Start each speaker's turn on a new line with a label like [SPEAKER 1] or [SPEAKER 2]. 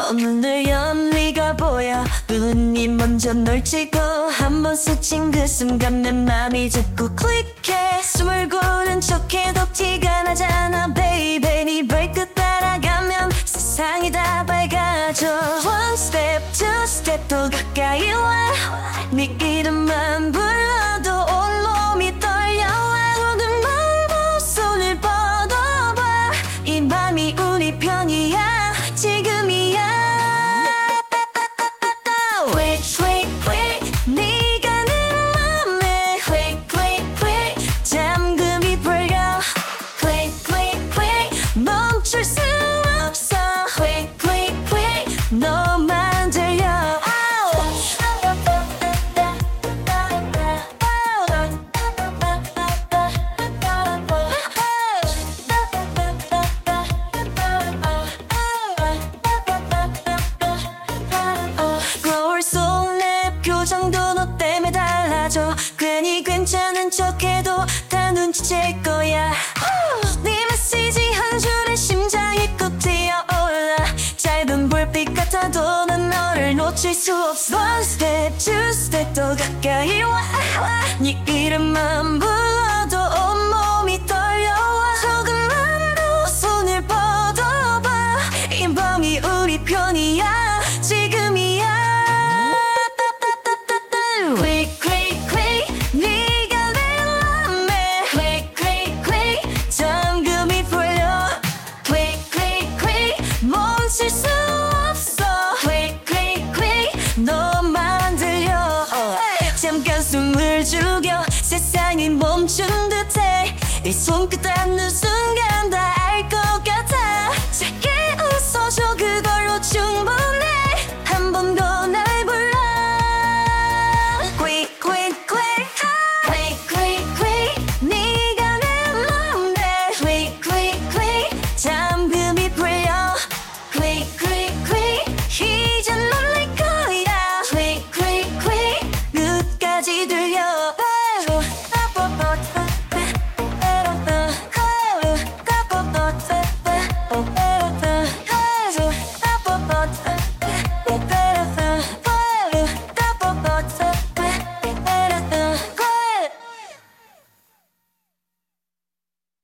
[SPEAKER 1] 오늘 연리가 보여. 눈이 먼저 널 찍고 한번 스친 그 순간 내 맘이 자꾸 클릭해. 숨을 고른 척해도 티가 나잖아 baby. 네 발끝 따라가면 세상이 다 밝아져. One step, two step 더 가까이 와. 네 이름만 불러도 온몸이 떨려와. 모든 말고 손을 뻗어봐. 이 맘이 우리 편이야 지금이야. Wait, wait, wait. 네가 내 맘에 wait, wait, wait. 잠금이 풀려. Wait, wait, wait. 멈출 수 없어. Wait, wait, wait. 너만 들려. 거울 속 내 표정도 너 때문에 달라져. 괜히 괜찮은 척해도 다 눈치챌 거야. 네 메시지 한 줄에 심장이 꾹 뛰어올라. 짧은 불빛 같아도 난 너를 놓칠 수 없어. One step, two step 더 가까이 와. 네 이름만 불러도 온몸이 떨려와. 조금만 더 손을 뻗어봐. 이 밤이 우리 편이야 지금이야. Quick, quick, quick. 네가 내 맘에 Quick, quick, quick. 잠금이 풀려. Quick, quick, quick. 멈출 수 없어. Quick, quick, quick. 너만 들려. 잠깐 숨을 죽여. 세상이 멈춘 듯해. 네 손끝